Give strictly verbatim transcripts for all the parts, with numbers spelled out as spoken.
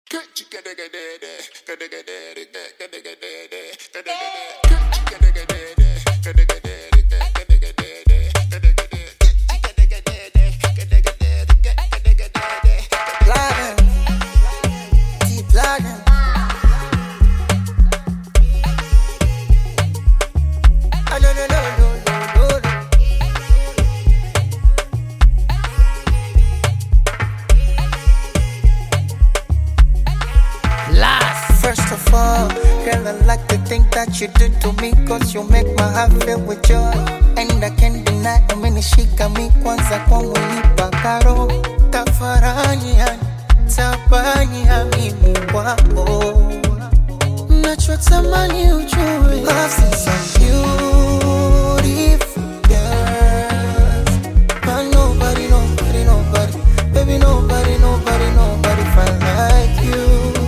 First of all, girl, I like the thing that you do to me, cause you make my heart fill with joy. And I can't deny, umenishika mi kwanza kwa mwilipa karo. Tafarani yani, tabani ya mimi kwako. Nachotamani ujue, I've seen some beautiful girls, but nobody, nobody, nobody, baby, nobody, nobody, nobody find like you.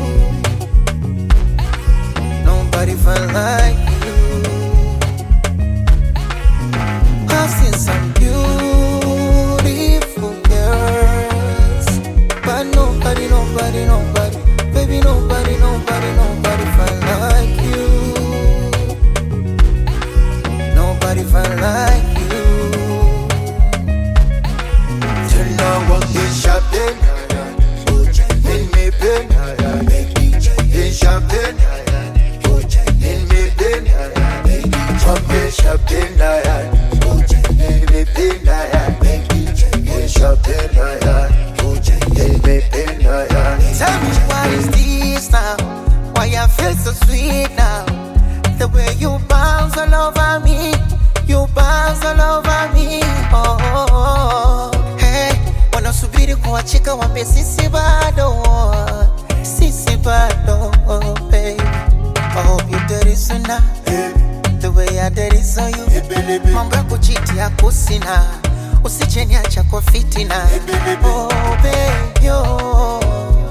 Nobody find like you. I've seen some beautiful girls, but nobody, nobody, nobody, baby, nobody, nobody, nobody find like you. Nobody find like you. Till now I'm in shopping, in me pen, in shopping. Shopping, I am. Baby, pin, I am. Shopping, I am. Baby, pin, I am. Tell me what is this now? Why I feel so sweet now? The way you bounce all over me, you bounce all over me. Oh, oh, oh. Hey, wanasubiri kuachika wambe sisi bado, sisi bado, oh, baby. I hope you did it sooner. The way I did it on you. Mambo ya kuchiti ya kusina, usije niacha kwa fitina. Oh baby, oh.